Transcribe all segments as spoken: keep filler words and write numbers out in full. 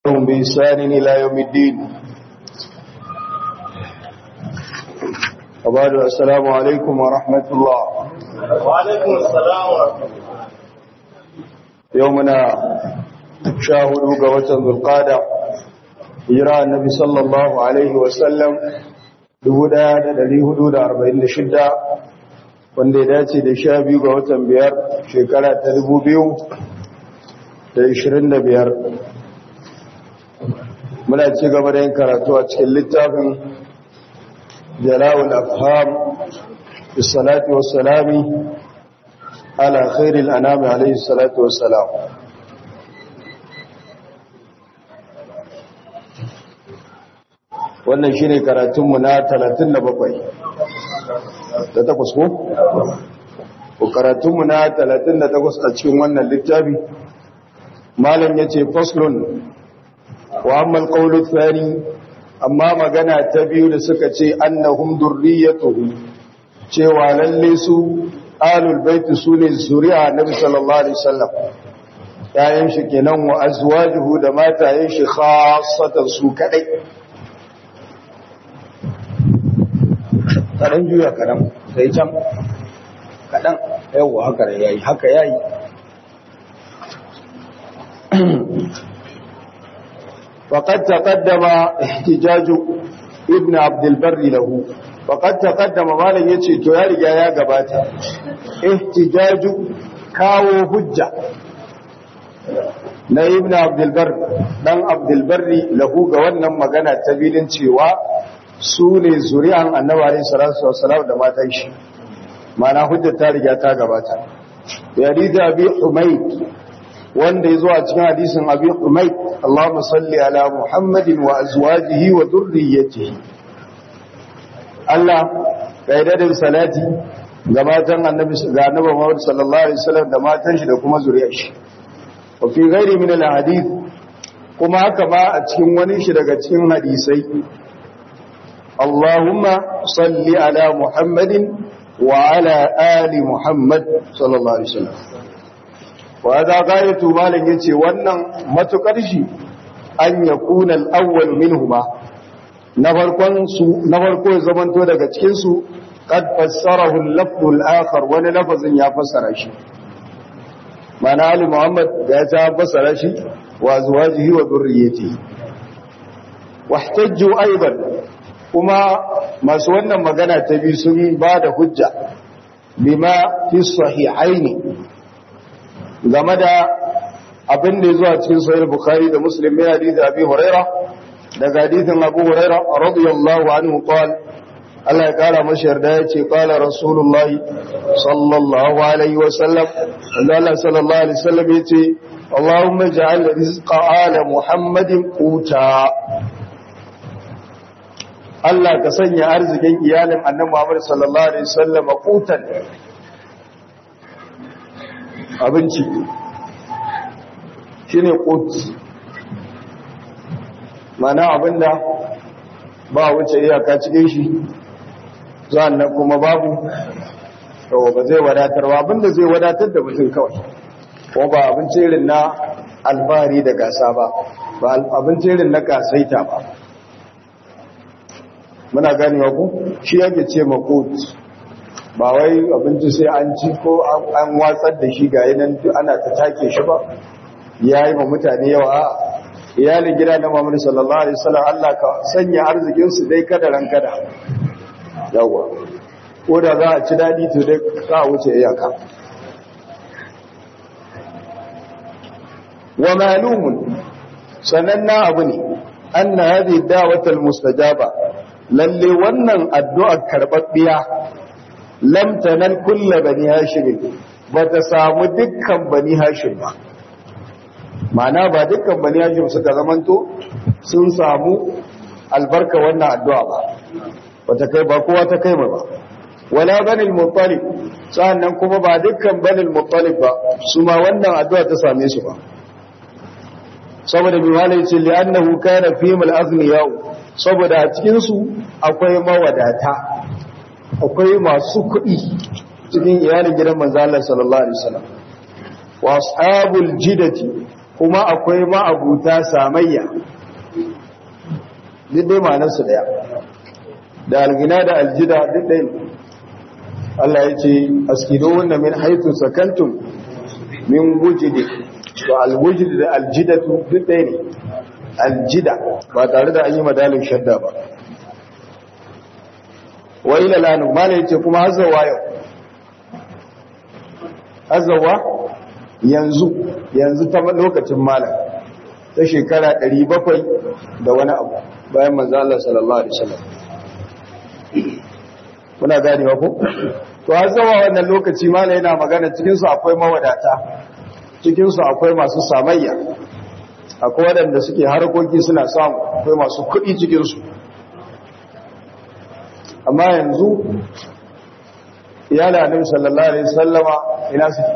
بإحسان إلى يوم الدين. وبعد السلام عليكم ورحمة الله. وعليكم السلام ورحمة الله. يومنا شاهدوا قوة ذو القادة إجراء النبي صلى الله عليه وسلم لهدى لدي حدود أربعين شدة wanda ya dace da sha biyu ga watan biyar shekara ta dubu biyu da ishirin da biyar. Muna ci gaba da yin karatu a cikin littafin jala'ul afham bis salati was salami ala khairil anami alayhi salatu was salam. Wannan shine karatunmu na talatin da bakwai da takwas ko? Ko karatunmu na talatin da takwas a cikin wannan littafi. Malam ya ce faslun wa ammal qawlu thani, amma magana ta biyu da suka ce annahum durriyatuhu, cewa lalle su alul bait sune zuri'a nabi sallallahu alaihi wasallam, yayin shi kenan wa azwajuhu da matayen shi khassatan su kadai. Kadan juya kadan sai can kadan yawa haka yayi haka yayi. وقد تقدم احتجاج ابن عبد البر له وقد تقدم malan yace to ya riga ya gabata ihtijaju kawo hujja na ibn abd albar dan abd albar lahu ga wannan magana ta bilin cewa su ne zuri'an annabi alayhi salatu wassalam da matan shi, mana hujja ta riga ta gabata. ya rida bi humayd wanda ya zo a cikin hadisin abi humayd, Allahumma salli ala Muhammadin wa azwajihi wa dhurriyyatihi. Allah kaidadin salati ga matan annabi ga annabi Muhammad sallallahu alaihi wasallam da matan shi da kuma zuriyar shi. Wa fi ghairi min al-hadith, kuma haka ma a cikin wani shi daga cikin hadisai, Allahumma salli ala Muhammadin wa ala ali Muhammad sallallahu alaihi wasallam. wa za gayatu malin yace wannan matukar shi an yakuna al-awwal minhuma, na farkon su na farko zamanto daga cikin su qad fassarahu al-lafz al-akhar, wani lafazin ya fassara shi, mana ali muhammad da ya ta fassara shi wa azwajihi wa dhurriyyatihi. wahtajju aidan, kuma masu wannan magana ta bi sun ba da hujja bima fi sahihaini, game da abin da ya zuwa cikin sahih bukhari da muslim mai hadisi abi huraira, daga hadisin abu huraira radiyallahu anhu qala, Allah ya kara masa yarda yace qala rasulullahi sallallahu alaihi wasallam, Allah sallallahu alaihi wasallam yace Allahumma ja'al rizqa ala muhammadin quta, Allah ka sanya arzikin iyalin annabi Muhammad sallallahu alaihi wasallam qutan, abinci shi ne ƙut, mana abinda ba wuce iyaka cikin shi, nan kuma babu to ba zai wadatar ba, abinda zai wadatar da mutum kawai, ko ba abinci irin na alfahari da gasa ba, ba abinci irin na kasaita ba. Muna ganewa ku shi yake ce ma ƙut, ba wai abinci sai an ci ko an watsar da shi ga yanan ana ta take shi ba, ya yi ma mutane yawa. a iyalin gida na Muhammad sallallahu alaihi wasallam, Allah ka sanya arzikinsu dai kada ran kada yawa, ko da za a ci daɗi to dai ka wuce iyaka. wa malumun, sannan na abu ne anna hadhihi da'watul mustajaba, lalle wannan addu'ar karɓaɓɓiya lam tanal kullu bani hashim, bata samu dukkan bani hashim ba, ma'ana ba dukkan bani hashim suka zamanto sun samu albarka wannan addu'a ba, bata kai ba kowa ta kai ba, wala bani al-muttalib, sannan kuma ba dukkan bani al-muttalib ba su ma wannan addu'a ta same su ba, saboda bi malai ce li'annahu kana fihim al-aghniya, saboda a cikin su akwai mawadata, akwai masu kuɗi cikin iyalin gidan manzo Allah sallallahu alaihi wasallam. wa ashabul jidati, kuma akwai ma'abuta samayya duk dai ma'anarsu daya da algina da aljida duk dai Allah ya ce askido wanda min haitun sakantun min wujidi to alwujidi da aljidatu duk dai ne aljida ba tare da an yi madalin shadda ba wa ila lanu mala yace kuma hazawa yau hazawa yanzu yanzu ta lokacin malam ta shekara ɗari bakwai da wani abu bayan manzo Allah sallallahu alaihi wasallam kuna gani ba ko to hazawa wannan lokaci malam yana magana cikin su akwai mawadata cikin su akwai masu samayya akwai wadanda suke harkoki suna samu akwai masu kuɗi cikin su amma yanzu iyalin annabi sallallahu alaihi wasallama ina suke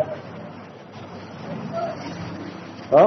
ha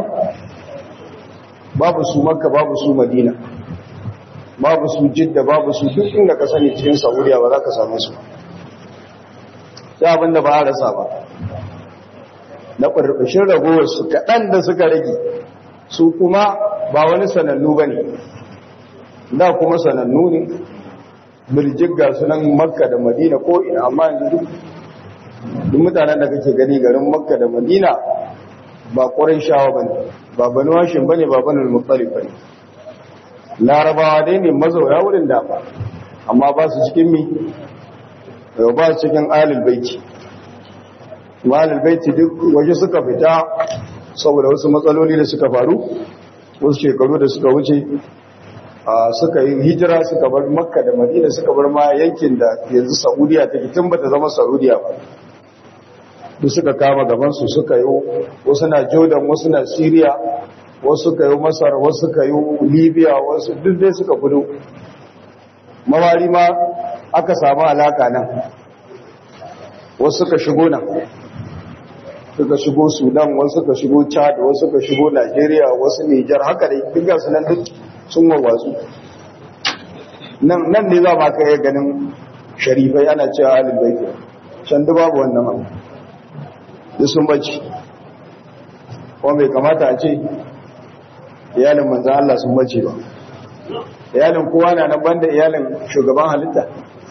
babu su makka babu su madina babu su jidda babu su duk inda ka sani cikin saudiya ba za ka same su sai abinda ba a rasa ba na ƙarƙashin ragowar su kaɗan da suka rage su kuma ba wani sanannu ba ne da kuma sanannu ne birjigga sunan makka da madina ko ina amma yanzu duk mutanen da kake gani garin makka da madina ba ƙwarai shawa ba ne ba banu hashin ba ne ba banu muttalib ba ne larabawa dai ne mazaura wurin dama amma ba su cikin mi yau ba su cikin alil baiti alil baiti duk waje suka fita saboda wasu matsaloli da suka faru wasu shekaru da suka wuce suka yi hijira suka bar makka da madina suka bar ma yankin da yanzu saudiya take tun bata zama saudiya ba duk suka kama gabansu suka yi wasu na jordan wasu na syria wasu suka yi masar wasu suka yi libya wasu duk dai suka gudu mawari ma aka samu alaka nan wasu suka shigo nan suka shigo sudan wasu suka shigo chad wasu suka shigo nigeria wasu niger haka dai duk gasu nan duk sun wawatsu nan nan ne za ma ka yi ganin sharifai ana cewa halin baiki can duk babu wannan abu duk sun bacci kuma bai kamata a ce iyalin manzan Allah sun bacci ba iyalin kowa na nan banda iyalin shugaban halitta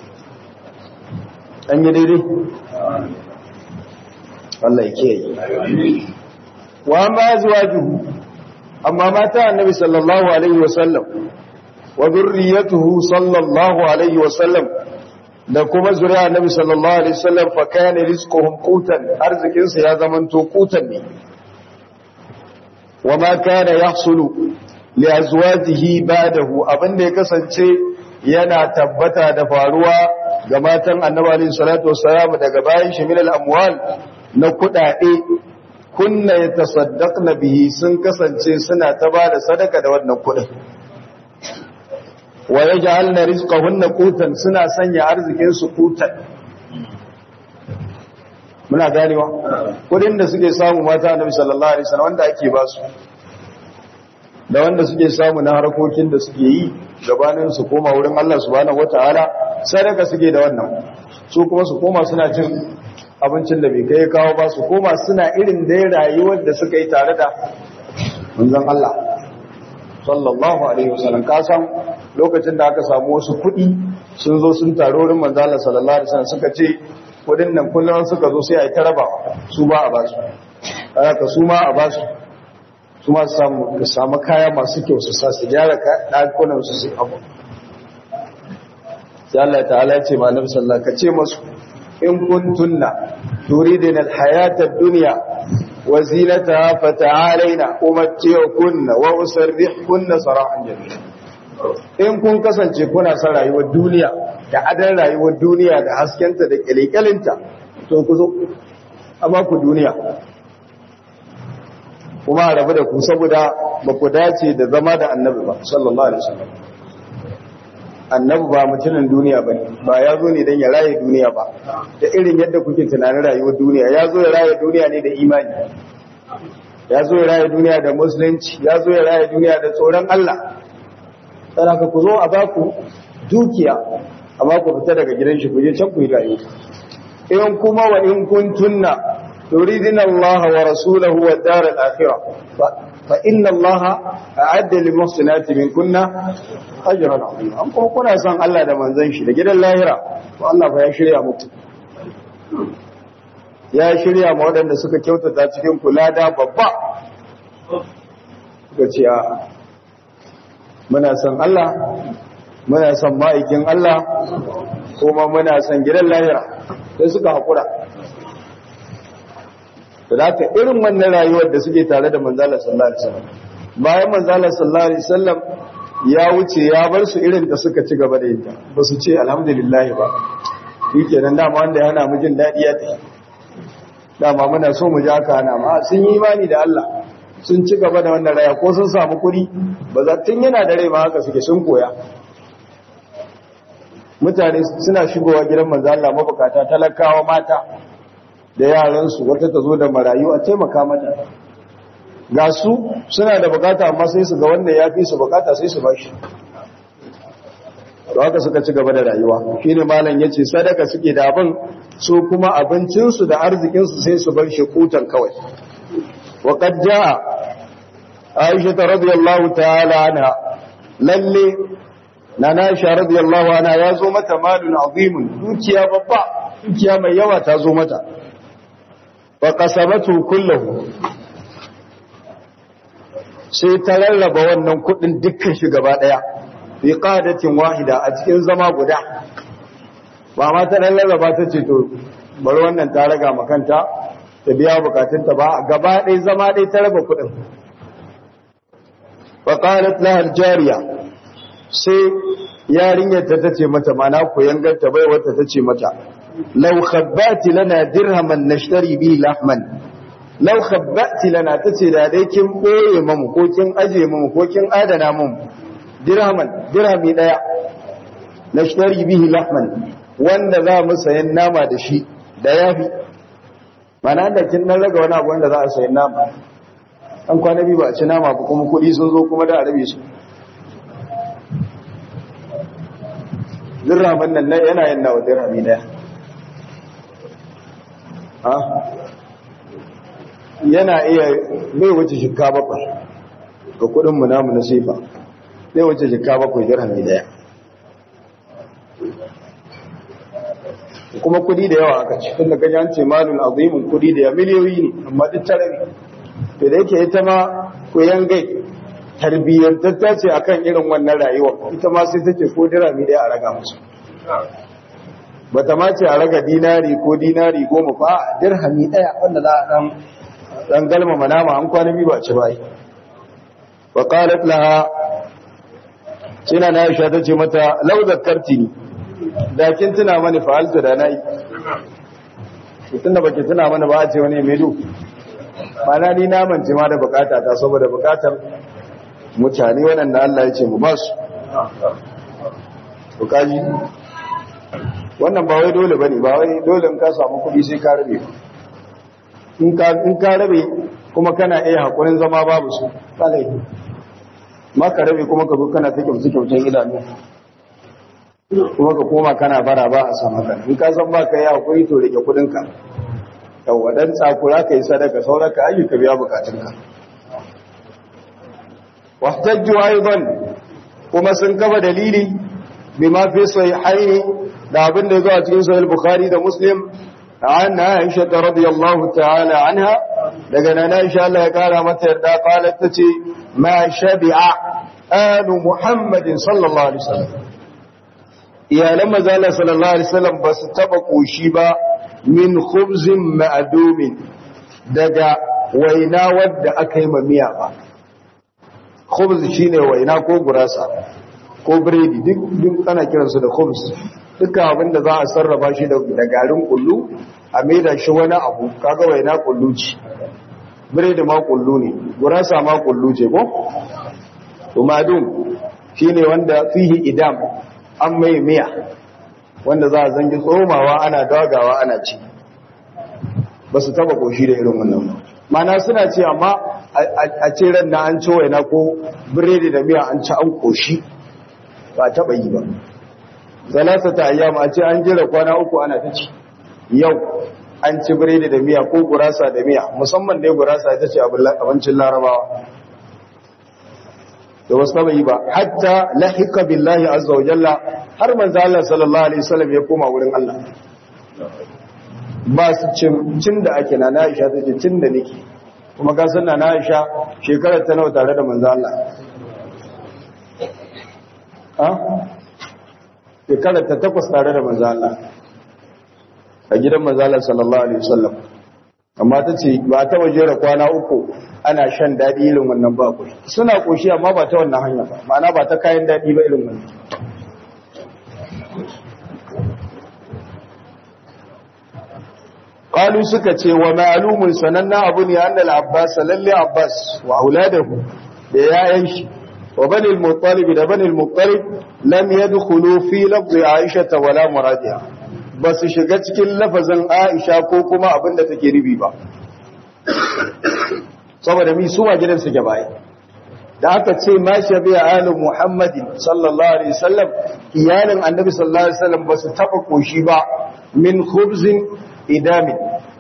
an yi daidai Allah ya kiyaye wa ma zuwajuhu amma mata annabi sallallahu alaihi wasallam wa dhurriyyatuhu sallallahu alaihi wasallam da kuma zuriya annabi sallallahu alaihi wasallam fa kana rizquhum qutan arzikin sa ya zamanto qutan ne wa ma kana yahsulu li azwajihi ba'dahu abinda ya kasance yana tabbata da faruwa ga matan annabi alaihi salatu wassalam daga bayan shi min al-amwal na kudade kunna yatasaddaqna bihi sun kasance suna ta bada sadaka da wannan kudin wa yaj'alna rizqahunna qutan suna sanya arzikin su qutan muna ganewa kudin da suke samu mata annabi sallallahu alaihi wasallam wanda ake ba su da wanda suke samu na harkokin da suke yi gabanin su koma wurin Allah subhanahu wataala sadaka suke da wannan su kuma su koma suna cin abincin da bai kai kawo ba su koma suna irin da rayuwar da suka yi tare da manzon Allah sallallahu alaihi wasallam ka san lokacin da aka samu wasu kuɗi sun zo sun taro wurin manzon Allah sallallahu alaihi wasallam suka ce kudin nan kullum suka zo sai a yi ta raba su ba a basu haka su ma a basu su ma su samu kaya masu kyau su sa su gyara ɗakunan su su abu sai Allah ta'ala ya ce ma nabi sallallahu ka ce masu in kuntunna turidina alhayata ad-dunya wa zinataha fata'alaina umatti'ukunna wa usarrihkunna sarahan jamila in kun kasance kuna son rayuwar duniya da adan rayuwar duniya da haskenta da kyalkyalinta to ku zo a ba ku duniya kuma a rabu da ku saboda ba ku dace da zama da annabi ba sallallahu alaihi wasallam annabi ba mutumin duniya bane ba ya zo ne dan ya raye duniya ba da irin yadda kuke tunanin rayuwar duniya ya zo ya raye duniya ne da imani ya zo ya raye duniya da musulunci ya zo ya raye duniya da tsoron Allah sai ka ku zo a ba ku dukiya amma ku fita daga gidan shi ku je can ku yi rayuwa in kuma wa in kuntunna turidina Allah wa rasulahu wa dar al-akhirah fa inna Allah a'adda lil muhsinati minkunna ajran 'azima an kuma kuna son Allah da manzon shi da gidan lahira to Allah fa ya shirya muku ya shirya ma waɗanda suka kyautata cikin kula da babba suka ce muna son Allah muna son ma'aikin Allah kuma muna son gidan lahira sai suka haƙura da haka irin wannan rayuwar da suke tare da manzala sallallahu alaihi wasallam bayan manzala sallallahu alaihi wasallam ya wuce ya bar su irin da suka ci gaba da yin ta ba su ce alhamdulillah ba shikenan dama wanda yana mu jin dadi ya tafi dama muna so mu ji haka ana ma sun yi imani da Allah sun ci gaba da wannan rayuwa ko sun samu kuɗi ba za tun yana da rai ma haka suke sun koya mutane suna shigowa gidan manzo Allah mabukata talakawa mata da yaransu wata ta zo da marayu a taimaka mata ga su suna da bukata amma sai su ga wanda ya fi su bukata sai su bashi to haka suka ci gaba da rayuwa shine malam yace sadaka suke da abin su kuma abincinsu da arzikinsu sai su bar shi kutan kawai wa qad jaa Aisha radhiyallahu ta'ala anha lalle nana Aisha radhiyallahu anha ya zo mata malun azimun dukiya babba dukiya mai yawa ta zo mata wa qasamatu kullahu sai ta rarraba wannan kudin dukkan shi gaba daya fi qadatin wahida a cikin zama guda ba ma ta rarraba ta ce to bari wannan ta raga makanta ta biya bukatunta ba gaba daya zama daya ta raba kudin wa qalat laha aljariya sai yarinyar ta tace mata mana koyangar ta bai wata tace mata law khabbati lana dirhaman nashtari bi lahman law khabbati lana tace da dai kin boye mamu ko kin aje mamu ko kin adana mamu dirhaman dirhami daya nashtari bihi lahman wanda za mu sayan nama da shi da yafi mana da kin nan raga wani abu wanda za a sayan nama an kwana biyu ba a ci nama ba kuma kuɗi sun zo kuma da a rabe su dirhaman nan yana yin nawa dirhami daya yana iya bai wuce shikka bakwai ga kudinmu namu na sifa bai wuce shikka bakwai dirhami daya kuma kudi da yawa aka ci tun da kaji an ce malul azimin kudi da ya miliyoyi ne amma duk tarabi to da yake ita ma koyan gai tarbiyyantatta ce akan irin wannan rayuwa ita ma sai take ko dirhami daya a raga musu bata ma ce a raga dinari ko dinari goma ba dirhami daya wanda za a dan dan galma manama an kwana biyu ba ci bai wa qalat laha kina na Aisha tace mata law zakartini da kin tuna mani fa'altu da nayi tunda baki tuna mani ba a ce wani medo mana ni na mance ma da bukata ta saboda bukatar mutane waɗanda Allah ya ce mu ba su bukaji wannan ba wai dole bane ba wai dole in ka samu kuɗi sai ka rabe in ka in ka rabe kuma kana iya hakurin zama babu su balai ma ka rabe kuma ka zo kana ta kyautu kyautun idanu kuma ka koma kana bara ba a samu kan in ka san ba ka yi hakuri to rike kuɗin ka yawa dan tsakura kai sadaka sauraka ayyuka biya bukatunka wahtajju aidan kuma sun kafa dalili bima fi sahihaini da abin da ya zo a cikin sahih bukhari da muslim an aisha radiyallahu ta'ala anha daga nan aisha Allah ya kara mata yarda qalat tace ma shabi'a alu muhammadin sallallahu alaihi wasallam iyalan manzo sallallahu alaihi wasallam ba su taba koshi ba min khubzin ma'dumin daga waina wadda aka yi mamiya ba khubz shine waina ko gurasa ko biredi duk duk ana kiransu da khubz duka abinda za a sarrafa shi da garin kullu a maida shi wani abu kaga waina kullu ce biredi ma kullu ne gurasa ma kullu ce ko umadun shine wanda fihi idam an mai miya wanda za a zangi tsomawa ana dagawa ana ci ba su taba koshi da irin wannan mana suna ce amma a ce ran na an ci waina ko biredi da miya an ci an koshi ba taba yi ba zalasa ta ayyama a ce an jira kwana uku ana ta ci yau an ci biredi da miya ko gurasa da miya, musamman dai gurasa ita ce abincin larabawa da wasu taba yi ba, hatta lahika billahi azza wa jalla, har manzo Allah sallallahu alaihi wasallam ya koma wurin Allah. Ba su cin cin da ake na Aisha ta ce cin da nake, kuma ka san na Aisha shekarar ta nawa tare da manzo Allah, ha shekarar ta takwas tare da manzo Allah a gidan manzo Allah sallallahu alaihi wasallam, amma ta ce ba ta waje da kwana uku ana shan daɗi irin wannan ba ku, suna ƙoshi amma ba ta wannan hanya ba, ma'ana ba ta kayan daɗi ba irin wannan. Qalu suka ce wa ma'lumun sananna abu ne annal Abbas lalle Abbas wa auladahu da yayan shi wa bani al-Muttalib da bani al-Muttalib lam yadkhulu fi lafzi Aisha wala muradiha, ba su shiga cikin lafazin Aisha ko kuma abinda take ribi ba, saboda mi su ma gidan su gabaye. Da aka ce ma shabiya alu Muhammadin sallallahu alaihi wasallam, iyalin annabi sallallahu alaihi wasallam ba su taba koshi ba min khubzin idamin.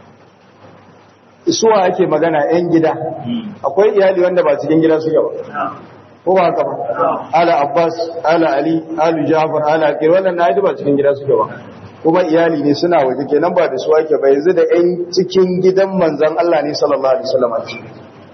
Suwa ake magana yan gida, akwai iyali wanda ba cikin gida suke ba, ko ba haka ba, ala Abbas, ala Ali, ala Jafar, ala Akil, wannan na yi ba cikin gida suke ba, kuma iyali ne suna waje, kenan ba da su ake ba, yanzu da yan cikin gidan manzan Allah ne sallallahu alaihi wasallam a cikin.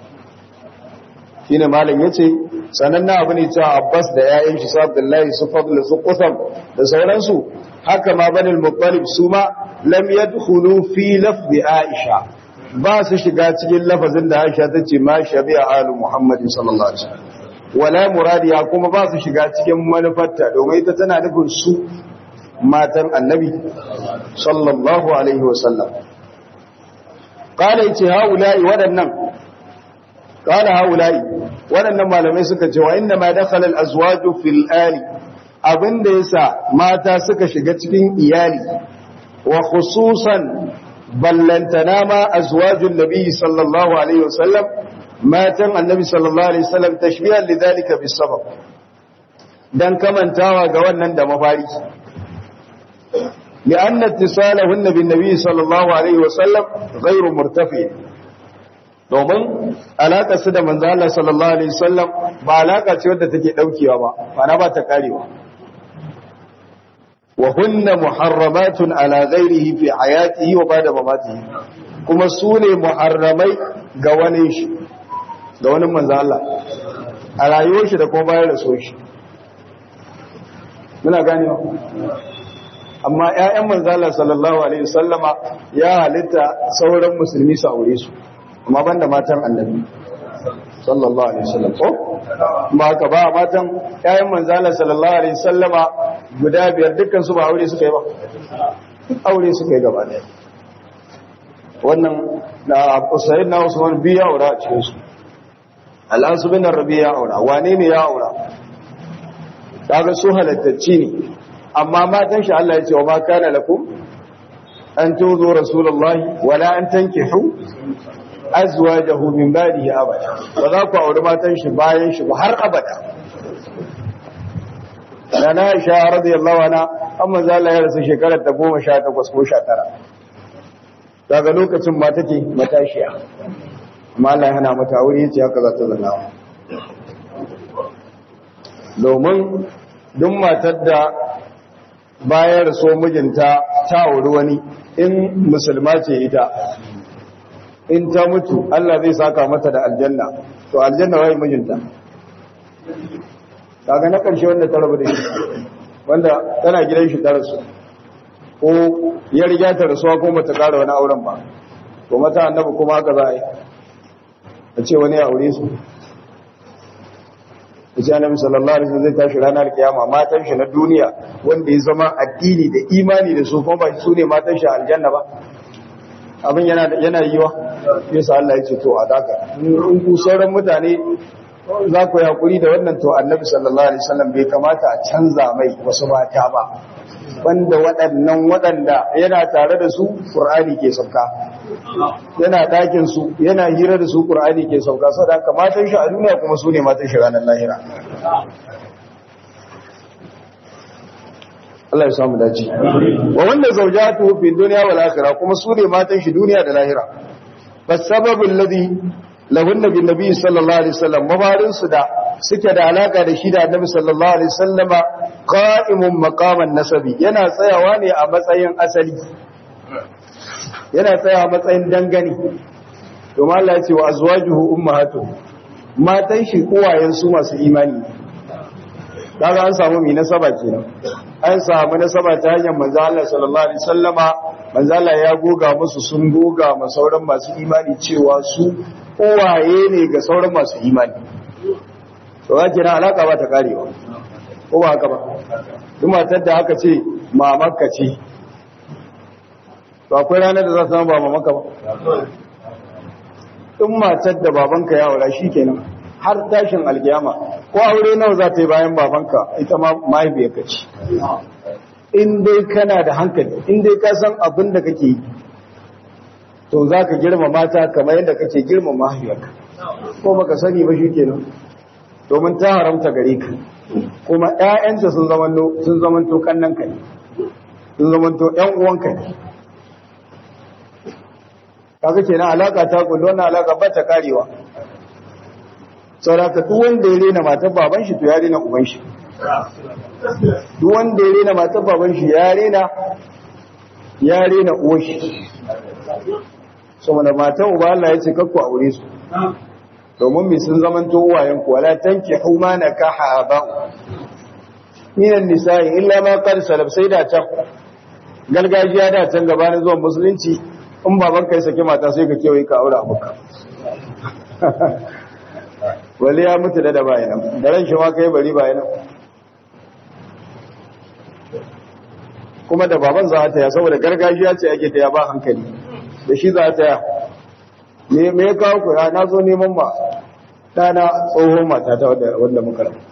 Shine malam yace sananna abu ne cewa Abbas da yayin shi Abdullahi su Fadl su Qusam da sauransu, haka ma Bani al-Muttalib su ma lam yadkhulu fi lafzi Aisha, ba su shiga cikin lafazin da Aisha tace ma shabi'a alu Muhammadin sallallahu alaihi wasallam, wala muradiya, kuma ba su shiga cikin manufarta, domin ita tana nufin su matan Annabi sallallahu alaihi wasallam. Qala yace haula'i wadannan قال هؤلاء waɗannan malamai suka ce wa inna ma dakhala al-azwaju fil ali, abinda yasa mata suka shiga cikin iyali, wa khususan ballantana ma azwajun nabi sallallahu alaihi wasallam, matan annabi sallallahu alaihi wasallam, tashbihan lidhalika bis sabab, dan kamantawa ga wannan da mafari, li'anna ittisalahunna bin nabi sallallahu alaihi wasallam ghayru murtafi, domin alaƙa su da manzo Allah sallallahu alaihi wasallam ba alaƙa ce wadda take daukewa ba, bana ba ta karewa. Wa hunna muharramatun ala ghairihi fi hayatihi wa ba'da mamatihi, kuma su ne muharramai ga wani shi, ga wani manzo Allah a rayuwar shi da kuma bayan rasuwar shi. Muna ganewa? Amma ƴaƴan manzo Allah sallallahu alaihi wasallama ya halitta sauran musulmi su aure su, amma banda matan annabi sallallahu alaihi wasallam. ko kuma haka ba matan ƴaƴan manzo Allah sallallahu alaihi wasallama guda biyar dukkan su ba aure suka yi ba, aure suka yi gaba daya. Wannan na Usayd na Usman biya aura a cikin su, Al-As bin Rabi'a aura, wane ne ya aura, kaga su halattacci ne, amma matan shi Allah ya ce wa ma kana lakum an tuzu rasulullahi wala an tankihu azwajahu min ba'dihi abada, ba za ku aure matan shi bayan shi ba har abada. Nana Aisha radiyallahu anha amma zalla ya rasu shekarar ta goma sha takwas ko sha tara, daga lokacin ma take matashiya, amma Allah ya hana mata aure, yace haka za ta zanna. Domin duk matar da bayan rasuwar mijinta ta auri wani, in musulma ce ita, in ta mutu Allah zai saka mata da aljanna, to aljanna wai mijinta. Kaga na ƙarshe wanda ta rabu da shi, wanda tana gidan shi ta rasu, ko ya riga ta rasuwa ko mata ƙara wani auren ba, to mata annabi kuma haka za a yi, a ce wani ya aure su. Ita annabi sallallahu alaihi wasallam zai tashi ranar kiyama, matan shi na duniya wanda ya zama addini da imani da su, kuma ba su ne matan shi aljanna ba. Abin yana yana yiwa, yasa Allah ya ce to a daka in ku sauran mutane za ku yi hakuri da wannan, to annabi sallallahu alaihi wasallam bai kamata a canza mai wasu mata ba, banda waɗannan waɗanda yana tare da su Qur'ani ke sauka, yana ɗakin su yana hira da su Qur'ani ke sauka, saboda haka matan shi a duniya kuma su ne matan shi ranar lahira. Allah ya samu dace wa wanda zawjatu fi dunya wal akhirah kuma su ne matan shi duniya da lahira fasababu alladhi lahunna bin nabi sallallahu alaihi wasallam mabarin su da suke da alaka da shi da annabi sallallahu alaihi wasallama qa'imun maqaman nasabi yana tsayawa ne a matsayin asali yana tsayawa matsayin dangane to Allah ya ce wa azwajuhu ummahatuhum matan shi uwayen su masu imani kaga an samu mai nasaba kenan an samu nasaba ta hanyar manzo Allah sallallahu alaihi wasallama manzo Allah ya goga musu sun goga ma sauran masu imani cewa su uwaye ne ga sauran masu imani to ga kira alaka ba ta karewa ko ba haka ba duk matar da aka ce mamanka ce to akwai ranar da za ta zama ba mamanka ba in matar da babanka ya aura shikenan har tashin alkiyama ko aure nawa za ta yi bayan babanka ita ma mahaifiyarka ce in dai kana da hankali in dai ka san abin da kake yi to za ka girma mata kamar yadda kake girma mahaifiyarka ko baka sani ba shikenan domin ta haramta gare ka kuma ƴaƴanta sun zamanto sun zamanto kannanka ne sun zamanto ƴan uwanka ne kaga kenan alaka ta kullu wannan alaka ba ta karewa saboda duk wanda ya rena matar baban shi to ya rena uban shi duk wanda ya rena matar baban shi ya rena ya rena uwan shi saboda matar uba Allah ya ce kakku aure su domin mai sun zaman to uwayen ku wala tankihu ma nakaha aba minan nisa'i illa ma qad salaf sai da can gargajiya da can gabanin zuwan musulunci in baban kai saki mata sai ka kewaye ka aure abuka wali ya mutu da da bayanan da ran shi ma kai bari bayanan kuma da baban za ta ya saboda gargajiya ce ake ta ya ba hankali da shi za ta ya me me ya kawo ku na zo neman ma dana tsohon mata ta wanda wanda muka rabu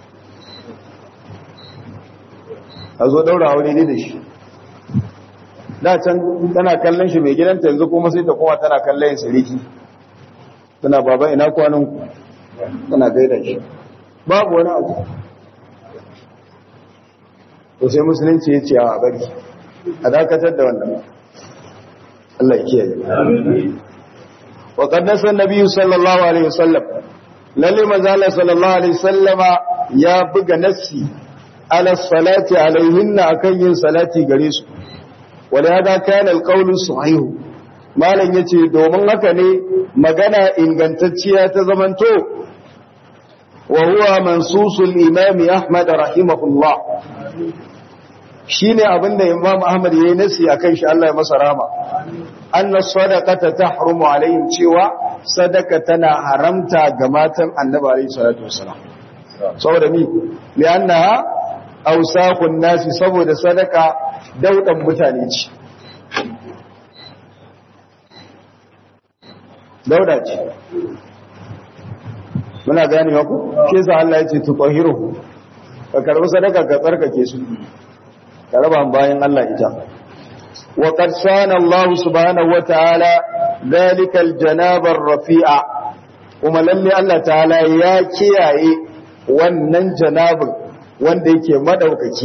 a zo daura aure ne da shi da can tana kallon shi mai gidanta yanzu kuma sai ta koma tana kallon siriki tana baba ina kwanan ku tana gaida shi babu wani abu to sai musulunci ya ce a bari a dakatar da wannan Allah ya kiyaye wa qad nasa nabiyyu sallallahu alaihi wasallam lalle manzo sallallahu alaihi wasallama ya buga nassi ala salati alaihinna akan yin salati gare su ولهذا كان القول الصحيح malan yace domin haka ne magana ingantacciya ta zamanto wa huwa mansusul imam ahmad rahimahullah shine abinda imam ahmad yayin nasi akan shi Allah ya masa rahama anna sadaqata tahrumu alaihim cewa sadaka tana haramta ga matan annabi alaihi salatu wassalam saboda ni li'annaha awsaqun nasi saboda sadaka daudan mutane ce dauda ce muna gani ku ke sa Allah ya ce tuqahiru ka karbi sadaka ka tsarkake su ka raba bayan Allah ita wa qad sana Allah subhanahu wa ta'ala dalika aljanaba arrafi'a kuma lalle Allah ta'ala ya kiyaye wannan janabin wanda yake madaukaki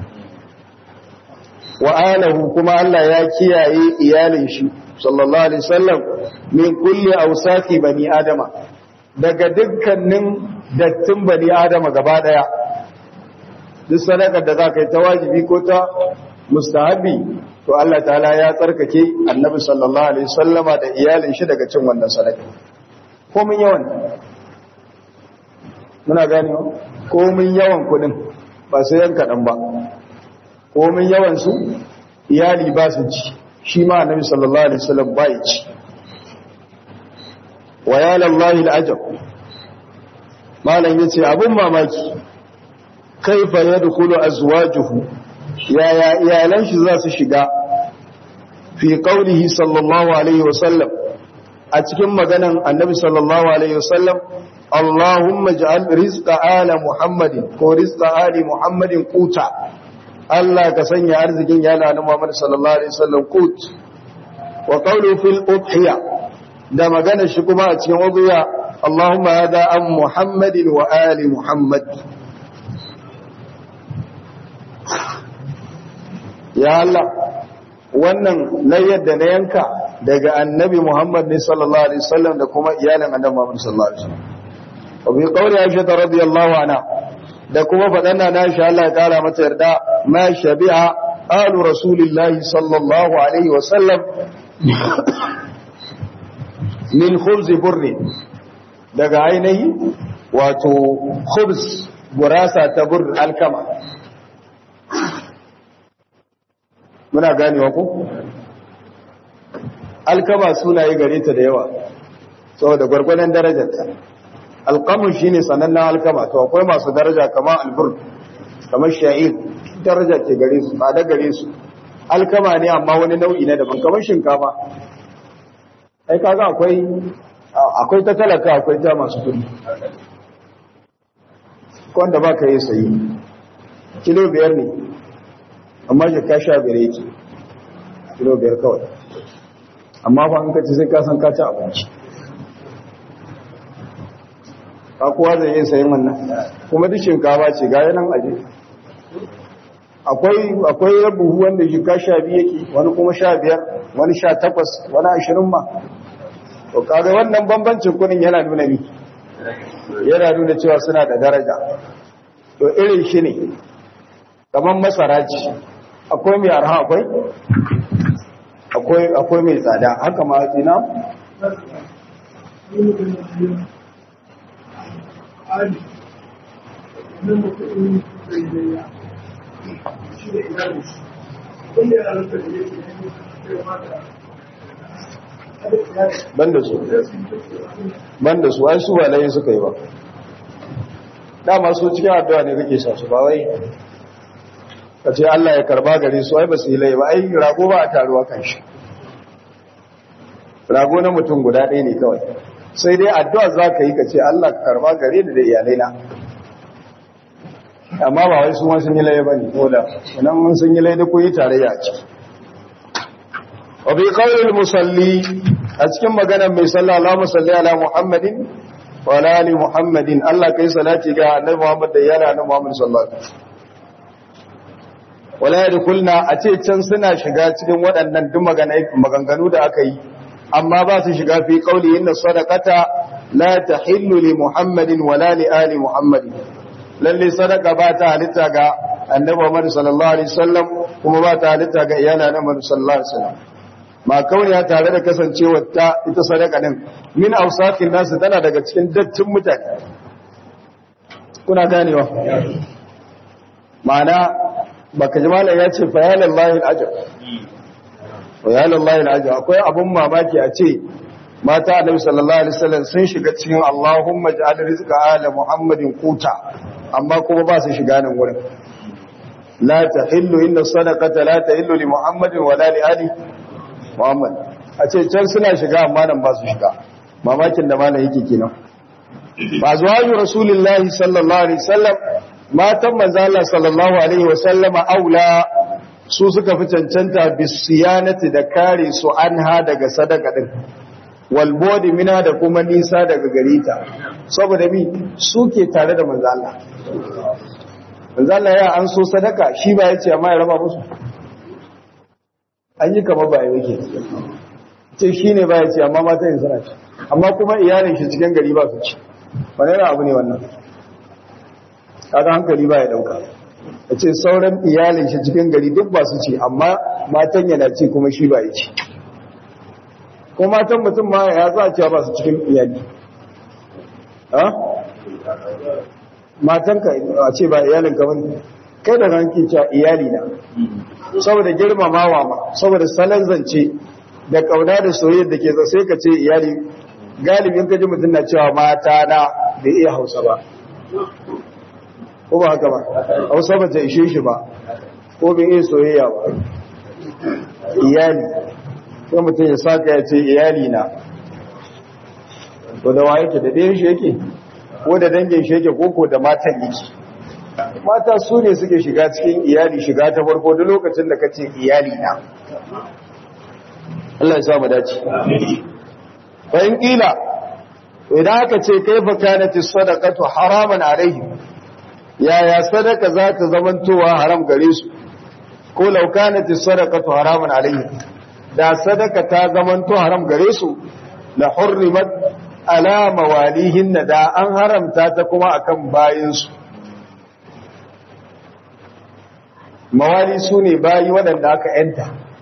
wa alahu kuma Allah ya kiyaye iyalin shi sallallahu alaihi wasallam min kulli awsaqi bani adama daga dukkanin dattin bani adama gaba daya duk sadakar da zaka yi ta wajibi ko ta mustahabi to Allah ta'ala ya tsarkake annabi sallallahu alaihi wasallama da iyalin shi daga cin wannan sadaka ko mun yawan muna gane ko mun yawan kudin ba sai yanka dan ba komin yawansu iyali ba su ci shi ma annabi sallallahu alaihi wasallam ba ya ci wa ya lallahi al'ajab malam yace abun mamaki kaifa yadkhulu azwajuhu ya ya iyalan shi za su shiga fi qawlihi sallallahu alaihi wasallam a cikin maganan annabi sallallahu alaihi wasallam Allahumma ij'al rizqa ala Muhammadin ko rizqa ali Muhammadin quta Allah ka sanya arzikin ya lana Muhammad sallallahu alaihi wasallam qut wa qawlu fil udhiya da magana shi kuma a cikin udhiya Allahumma hada am Muhammadin wa ali Muhammad ya Allah wannan layyar da na yanka daga annabi Muhammad ne sallallahu alaihi wasallam da kuma iyalin annabi Muhammad sallallahu alaihi wasallam wa bi qawli Aisha radiyallahu anha da kuma fadan na Aisha Allah ya kara mata yarda ma shabi'a alu rasulillahi sallallahu alaihi wasallam min khubz burri daga ainihi wato khubz gurasa ta burr alkama muna ganewa ko alkama sunaye gare ta da yawa saboda gwargwadon darajarta alqamun shine sanannen alkama to akwai masu daraja kamar albur kamar sha'ir daraja ce gare su ba da gare su alkama ne amma wani nau'i na daban kamar shinkafa ai kaga akwai akwai ta talaka akwai ta masu kudi wanda ba ka yi sayi kilo biyar ne amma jaka sha biyar yake kilo biyar kawai amma fa an kaci sai ka san ka ci abinci ka kowa zai yi sayin wannan kuma duk shinkafa ce ga yanan aje akwai akwai buhu wanda jaka sha biyu yake wani kuma sha biyar wani sha takwas wani ashirin ma to kaga wannan bambancin kudin yana nuna ni yana nuna cewa suna da daraja to irin shi ne kamar masara ce akwai mai arha akwai akwai akwai mai tsada haka ma tsina banda su banda su ai su ba layin suka yi ba dama su cikin addu'a ne kake sa su ba wai ka ce Allah ya karba gare su ai ba su yi layi ba ai rago ba a taruwa kan shi rago na mutum guda ɗaya ne kawai sai dai addu'a za ka yi ka ce Allah ka karba gare da iyalai na amma ba wai su ma sun yi layi ba ne ko da wannan sun yi layi da ku yi tarayya a ciki wa bi qawlil musalli a cikin maganar mai sallah Allahumma salli ala Muhammadin wa ala ali Muhammadin Allah kai salati ga annabi Muhammad da yana annabi Muhammad sallallahu alaihi wasallam wala yadkhulna a ce can suna shiga cikin waɗannan duk maganganu da aka yi amma ba su shiga fi qawli inna sadaqata la tahillu li Muhammadin wa la li ali Muhammadin lalle sadaka ba ta halitta ga annabi Muhammad sallallahu alaihi wasallam kuma ba ta halitta ga iyalan annabi sallallahu alaihi wasallam ma kauniya tare da kasancewar ta ita sadaka din min awsaqin nasu tana daga cikin dattin mutane kuna ganewa ma'ana baka ji malam ya ce fa ya lillahi al'ajab wa ya lillahi al'ajab akwai abun mamaki a ce mata annabi sallallahu alaihi wasallam sun shiga cikin Allahumma ja'al rizqa ala Muhammadin quta amma kuma ba su shiga nan wurin la tahillu inna sadaqata la tahillu li Muhammadin wa la li ali Muhammad a ce can suna shiga amma nan ba su shiga mamakin da malam yake kenan ba zuwa rasulullahi sallallahu alaihi wasallam matan manzo Allah sallallahu alaihi wasallam aula su suka fi cancanta bisiyanati da kare su anha daga sadaka din wal bodi mina da kuma nisa daga garita saboda mi suke tare da manzo Allah manzo Allah ya an so sadaka shi ba yace amma ya raba musu an yi kama ba yake ce shi ne ba ya ce amma mata yin suna ci amma kuma iyalin shi cikin gari ba su ci wani yana abu ne wannan kaga hankali ba ya dauka ya ce sauran iyalin shi cikin gari duk ba su ci amma matan yana ci kuma shi ba ya ci ko matan mutum ma ya za a cewa ba su cikin iyali matan ka a ce ba iyalin ka bane kai da ranki cewa iyali na saboda girmamawa ma saboda salon zance da kauna da soyayya da ke sai ka ce iyali galibin ka ji mutum na cewa mata na bai iya hausa ba ko ba haka ba hausa ba ta ishe shi ba ko bai iya soyayya ba iyali sai mutum ya saka ya ce iyali na to da wa yake da ɗayan shi yake ko da dangin shi yake ko ko da matan yake mata su ne suke shiga cikin iyali shiga ta farko duk lokacin da ka ce iyali na Allah ya sa mu dace fa in kila idan aka ce kaifa kanati sadaqatu haraman alaihi yaya sadaka za ta zamantowa haram gare su ko law kanat as-sadaqatu haraman alayhi da sadaka ta zamanto haram gare su la hurrimat ala mawalihin da an haramta ta kuma akan bayin su mawali sune bayi wadanda aka yanta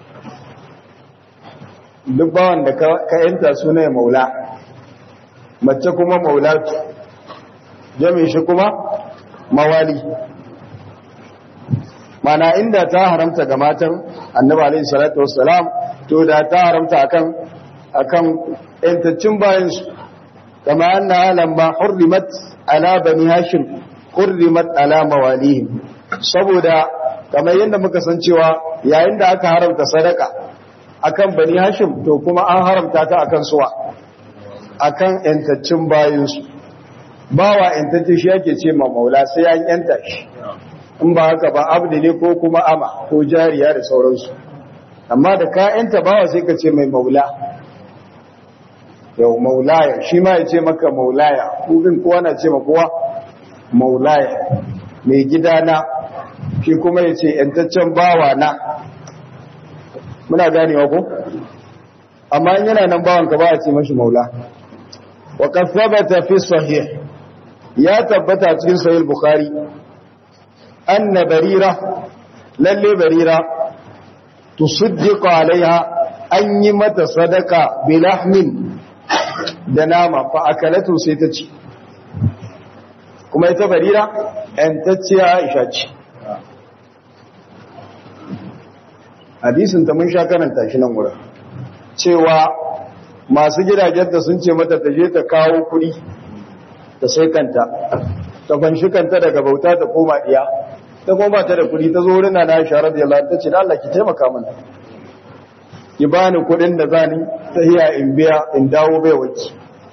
duk bawan da ka yanta sune maula mace kuma maulatu jami shi kuma mawali mana inda ta haramta ga matan annabi alaihi salatu wassalam to da ta haramta akan akan yantaccin bayan su kama anna lamma hurrimat ala bani hashim hurrimat ala mawalihim saboda kamar yadda muka san cewa yayin da aka haramta sadaka akan bani hashim to kuma an haramta ta akan suwa akan yantaccin bayan su bawa yantacce shi yake ce ma maula sai an yanta shi in ba haka ba abdi ne ko kuma ama ko jariya da sauransu amma da ka yanta bawa sai ka ce mai maula yau maulaya shi ma ya ce maka maulaya kubin kowa na ce ma kowa maulaya mai gidana shi kuma ya ce yantaccen bawa na muna ganewa ko amma in yana nan bawanka ba a ce mashi maula wa qad thabata fi sahih ya tabbata cikin sahih bukhari anna barira lalle barira tusaddiqu alaiha an yi mata sadaka bilahmin da nama fa akalatu sai ta ci kuma ita barira yantacciya Aisha ce hadisin ta mun sha karanta shi nan wurin cewa masu gidajen da sun ce mata ta je ta kawo kuɗi ta sai kanta ta fanshi kanta daga bauta ta koma diya ta kuma ba ta da kuɗi ta zo wurin na Aisha radiyallahu anha ta ce da Allah ki taimaka mana ki bani kuɗin da zani ta hiya in biya in dawo bai wuce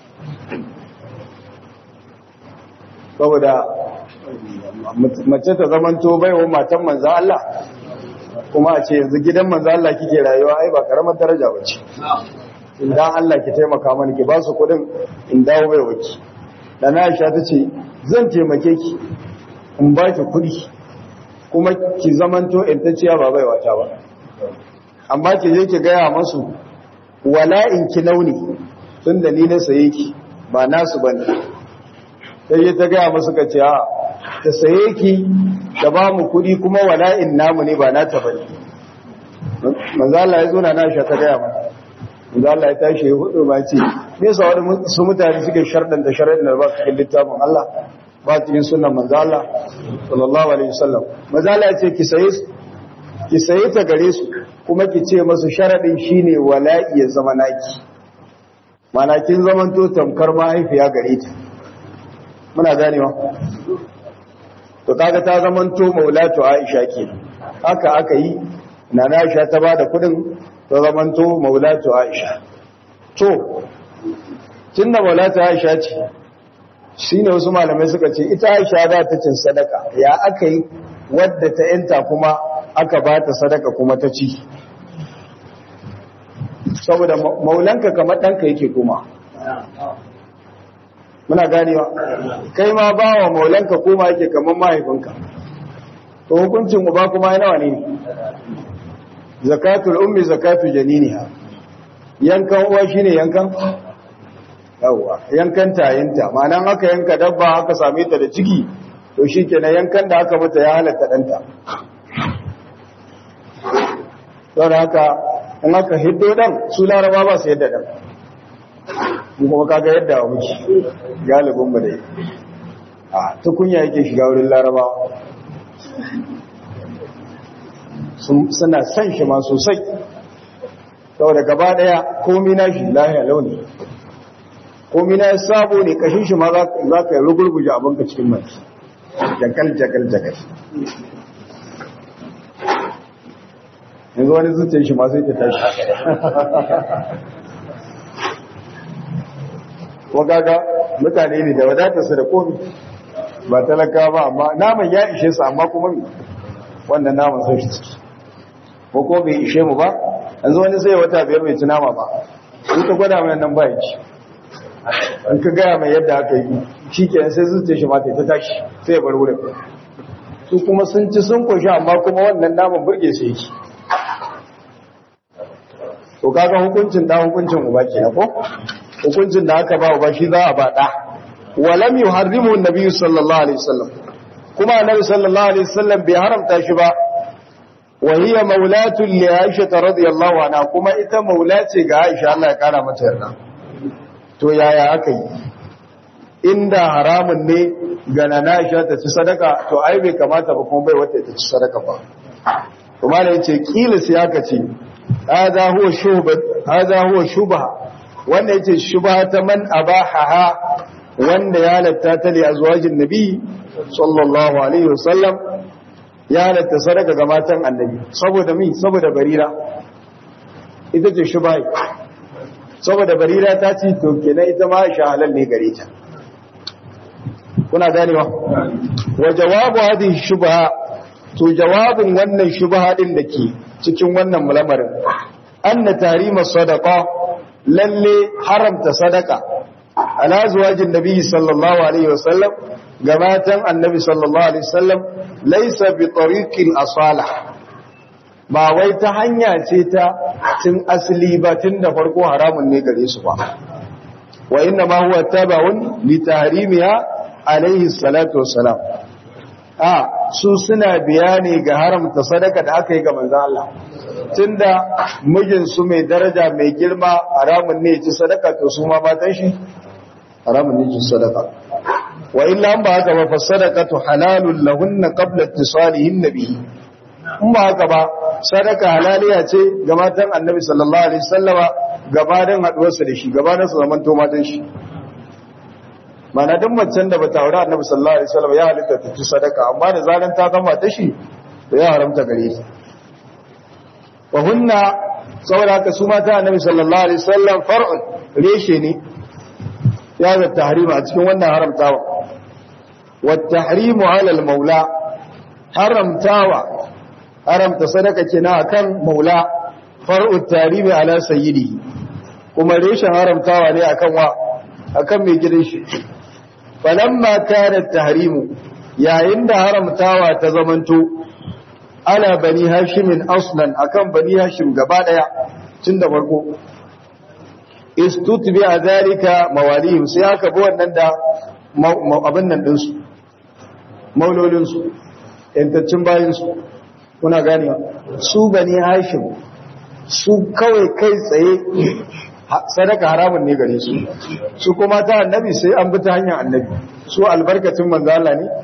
saboda mace ta zamanto baiwa matan manzo Allah kuma a ce yanzu gidan manzo Allah kike rayuwa ai ba karamar daraja bace idan Allah ki taimaka mana ki ba su kuɗin in dawo bai wuce dan Aisha ta ce zan taimake ki in ba ki kuɗi kuma ki zamanto in ta ciya ba baiwa ta ba amma ki je ki gaya masu wala'in ki launi tun da ni na saye ki ba nasu bane sai ta gaya masu ka ce a ta saye ki da ba mu kuɗi kuma wala'in namu ne ba nata bane manzo Allah ya zo na Aisha ta gaya mana manzo Allah ya tashi ya hudu ba ce me yasa wani su mutane suke sharɗan da sharaɗin da ba su cikin littafin Allah ba cikin sunnan manzo Allah sallallahu alaihi wasallam manzo Allah ya ce ki saye ki saye ta gare su kuma ki ce masu sharadin shine wala'i ya zama naki mana kin zaman to tamkar mahaifiya gare ta muna ganewa to kaga ta zaman to maulatu Aisha kenan haka aka yi nana Aisha ta bada kudin ta zaman to maulatu Aisha to tunda maulatu Aisha ce shine wasu malamai suka ce ita Aisha za ta cin sadaka ya aka yi wadda ta yanta kuma aka ba ta sadaka kuma ta ci saboda maulanka kamar ɗanka yake kuma muna ganewa kai ma ba wa maulanka kuma yake kamar mahaifinka to hukuncin uba kuma yana wane ne zakatul ummi zakatu janiniha yankan uwa shine yankan yawa yankan tayinta ma'anan aka yanka dabba aka same ta da ciki to shikenan yankan da aka mata ya halatta danta don haka in aka hiddo dan su laraba ba su yadda dan mu kuma kaga yadda wa muke galibin mu dai a tukunya yake shiga wurin laraba suna san shi ma sosai saboda gaba daya komai na shi lahiya launi komai na sabo ne kashin shi ma za ka yi rugurguje abinka cikin mai jakal jakal jakal yanzu wani zuciyar shi ma sai ta tashi wagaga mutane ne da wadatarsa da komi ba talaka ba amma naman ya ishe su amma kuma wannan naman sai shi ciki ko ko bai ishe mu ba yanzu wani sai wata biyar bai ci nama ba in ka gwada mai nan ba ya ci in ka gaya mai yadda aka yi shi ke sai zuciyar shi ma ta tashi sai ya bar wurin su kuma sun ci sun koshi amma kuma wannan naman burge su yake to kaga hukuncin da hukuncin uba kenan ko hukuncin da aka ba uba shi za a ba da walam yuharrimu an-nabi sallallahu alaihi wasallam kuma annabi sallallahu alaihi wasallam bai haramta shi ba wa hiya maulatun li Aisha radhiyallahu anha kuma ita maula ce ga Aisha Allah ya kara mata yarda to yaya aka yi inda haramun ne ga nana Aisha ta ci sadaka to ai bai kamata ba kuma bai wata ta ci sadaka ba to malai yace kila sai aka ce hada huwa shubha hada huwa shubha wanda yace shubha ta man abaha wanda ya halatta ta li azwajin nabi sallallahu alaihi wasallam ya halatta sadaka ga matan annabi saboda mi saboda barira ita ce shubha saboda barira ta ci to kenan ita ma Aisha halal ne gare ta kuna ganewa wa jawabu hadhihi shubha to jawabin wannan shubha din dake cikin wannan mulamarin anna tarima sadaqa lalle haramta sadaka ala zuwajin nabi sallallahu alaihi wasallam ga matan annabi sallallahu alaihi wasallam laysa bi tariqil asala ba wai ta hanya ce ta tun asali ba tun da farko haramun ne gare su ba wa inna ma huwa tabaun li tahrimiha alaihi salatu wassalam a su suna bayani ga haramta sadaka da aka yi ga manzo Allah tunda mijin su mai daraja mai girma haramun ne ci sadaka to su ma matan shi haramun ne ci sadaka wa illa an ba haka ba fa sadaqatu halalun lahunna qabla ittisalihin nabi in ba haka ba sadaka halaliya ce ga matan annabi sallallahu alaihi wasallama gabanin haduwarsa da shi gabanin su zaman to matan shi mana duk macen da bata aure annabi sallallahu alaihi wasallam ya halitta ta ci sadaka amma da zaran ta zama ta shi to ya haramta gare ta wa hunna saboda haka su mata annabi sallallahu alaihi wasallam far'un reshe ne ya ga tahrima a cikin wannan haramtawa wa tahrimu ala al-maula haramtawa haramta sadaka kina akan maula far'u tahrimi ala sayyidi kuma reshen haramtawa ne akan wa akan mai gidan shi falamma kana tahrimu yayin da haramtawa ta zamanto ala bani hashimin aslan akan bani hashim gaba daya tun da farko istutbi azalika mawalihim sai aka bi wannan da abin nan din su maulolin su yantaccin bayin su kuna gane su bani hashim su kawai kai tsaye sadaka haramun ne gare su su kuma ta annabi sai an bi ta hanyar annabi su albarkacin manzo Allah ne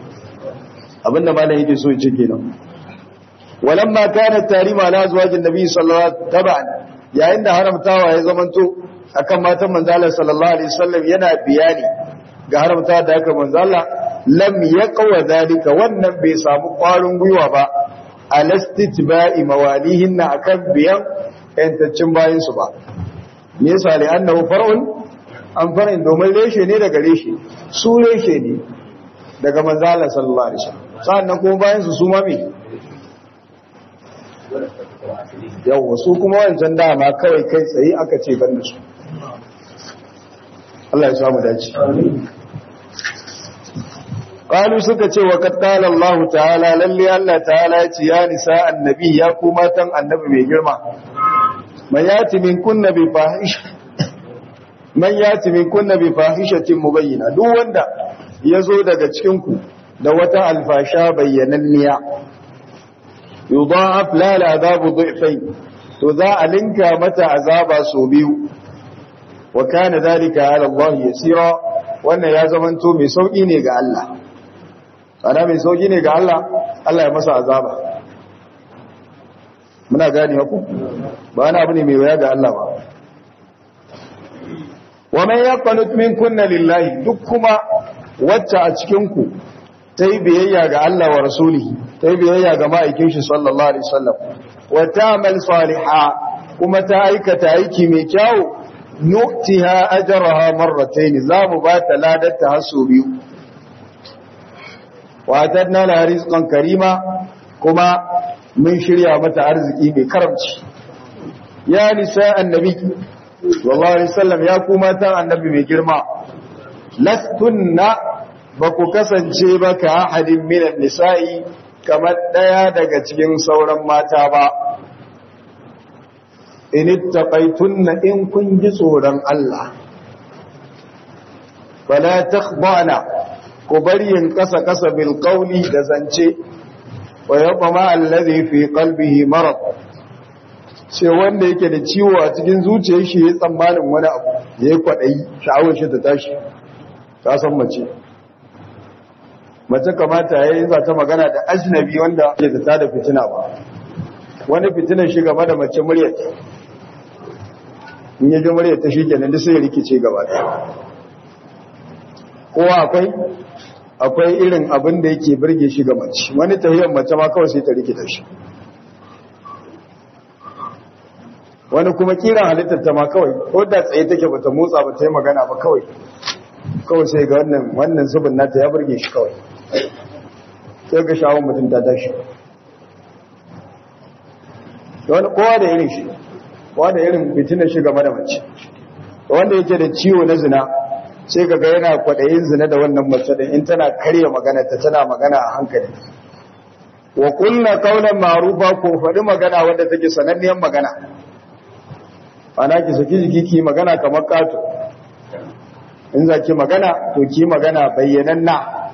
abinda malam yake so ya ce kenan walamma kana tarima ala azwajin nabi sallallahu alaihi wasallam taban yayin da haramtawa ya zamanto akan matan manzo Allah sallallahu alaihi wasallam yana biyani ga haramtawa da aka manzo Allah lam yaqwa zalika wannan bai samu kwarin gwiwa ba alastitba'i mawalihinna akan biyan yantaccin bayin su ba me yasa li annahu far'un an far'in domin reshe ne daga reshe su reshe ne daga manzo Allah sallallahu alaihi wasallam sannan kuma bayan su su ma me yawa su kuma wancan dama kawai kai tsaye aka ce ban da su Allah ya samu dace qalu suka ce wa qad qala Allah ta'ala lalle Allah ta'ala ya ce ya nisa annabi ya ku matan annabi mai girma man yati min kunna bi fahisha man yati min kunna bi fahishatin mubayyana duk wanda yazo daga cikin ku da wata alfasha bayyananniya yudha'af la al'adabu dhi'fayn to za a linka mata azaba so biyu wa kana dhalika 'ala Allah yasira wannan ya zamanto mai sauki ne ga Allah ana mai sauki ne ga Allah Allah ya masa azaba muna gani ku ba wani abu ne mai waya ga Allah ba wa man yaqnut minkunna lillahi duk kuma wacce a cikin ku tayi biyayya ga Allah wa rasulihi tayi biyayya ga ma'aikin shi sallallahu alaihi wasallam wa ta'mal salihah kuma ta aikata aiki mai kyau nu'tiha ajraha marratayn za mu ba ta ladarta hasu biyu wa atadna la rizqan karima kuma mun shirya mata arziki mai karamci ya nisa annabi sallallahu alaihi wasallam ya ku matan annabi mai girma lastunna ba ku kasance ba ka ahadin minan nisa'i kamar ɗaya daga cikin sauran mata ba in ittaqaytunna in kun ji tsoron Allah fala takhdana ku bari yin kasa kasa bil qawli da zance wa yatma alladhi fi qalbihi marad sai wanda yake da ciwo a cikin zuciyar shi ya tsammanin wani abu yayi kwadayi sha'awar shi ta tashi ta san mace mace kamata yayin za ta magana da ajnabi wanda ke da tada fitina ba wani fitinar shi gaba da mace muryar in yaji muryar ta shikenan duk sai ya rikice gaba ɗaya kowa akwai akwai irin abin da yake burge shi ga mace wani tahiyar mace ma kawai sai ta rikita shi wani kuma kiran halittar ta ma kawai ko da tsaye take bata motsa ba ta yi magana ba kawai kawai sai ga wannan wannan zubin nata ya burge shi kawai sai ga shawon mutum ta tashi wani kowa da irin shi kowa da irin fitinar shi game da mace wanda yake da ciwo na zina sai ka ga yana kwaɗayin zina da wannan mace din in tana karya magana ta tana magana a hankali wa kullu qawlan ma'rufa ko faɗi magana wanda take sananniyar magana ana ki saki jiki ki magana kamar kato in za ki magana to ki magana bayyananna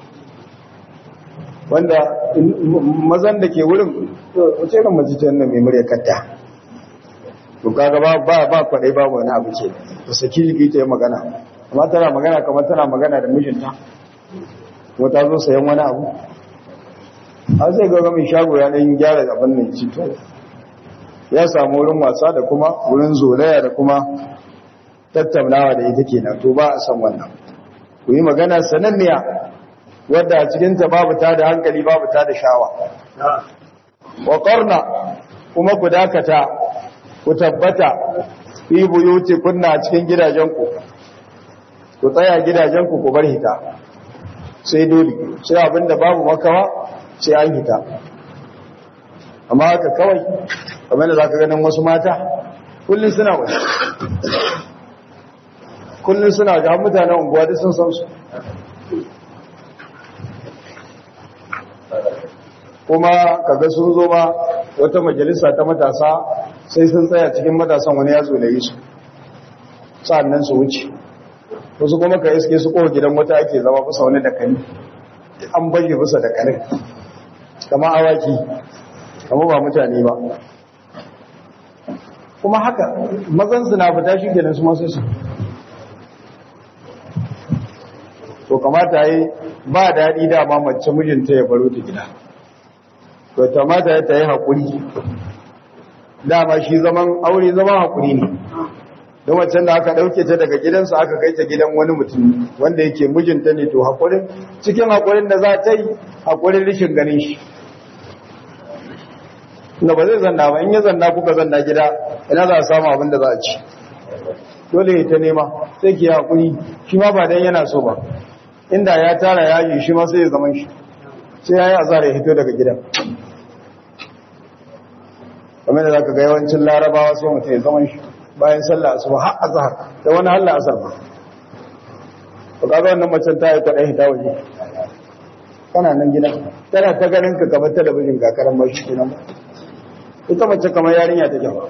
wanda mazan da ke wurin wace ran mace ce nan mai murya katta to kaga ba ba ba kwaɗai ba wani abu ce ta saki jiki ta yi magana amma tana magana kamar tana magana da mijinta ko ta zo sayan wani abu har sai ga mai shago ya dan gyara abin nan ci to ya samu wurin wasa da kuma wurin zolaya da kuma tattaunawa da ita kenan to ba a san wannan ku yi magana sananniya wadda a cikin ta babu ta da hankali babu ta da shawa wa qarna kuma ku dakata ku tabbata fi buyuti kunna cikin gidajenku ku tsaya gidajenku ku bar hita sai dole sai abinda babu makawa sai an hita amma haka kawai kamar da zaka ganin wasu mata kullun suna waje kullun suna ga mutanen unguwa duk sun san su kuma kaga sun zo ma wata majalisa ta matasa sai sun tsaya cikin matasan wani ya zo da yi su sa'annan su wuce wasu kuma ka iske su kowa gidan wata ake zama bisa wani dakali an bayyana bisa dakalin kama awaki kama ba mutane ba kuma haka mazan su na fita shi kenan su masu su to kamata yi ba daɗi dama mace mijinta ya baro ta gida to kamata ta yi haƙuri dama shi zaman aure zaman haƙuri ne don wancan da aka ɗauke ta daga gidansa aka kai ta gidan wani mutum wanda yake mijinta ne to haƙurin cikin haƙurin da za ta yi haƙurin rishin ganin shi da ba zai zanna ba in ya zanna kuka zanna gida ina za a samu abin da za a ci dole ya ta nema sai ki haƙuri shi ma ba dan yana so ba inda ya tara yaji shi ma sai ya zaman shi sai ya yi azara ya hito daga gidan kamar da za ka ga yawancin larabawa sai mutum ya zaman shi bayan sallah asuba har azhar da wani halla asar ba to kaga wannan macen ta yi kwadai hita waje kana nan gida tana ta ganin ka kamar talabijin ga karan mashi kenan ba ita mace kamar yarinya take ba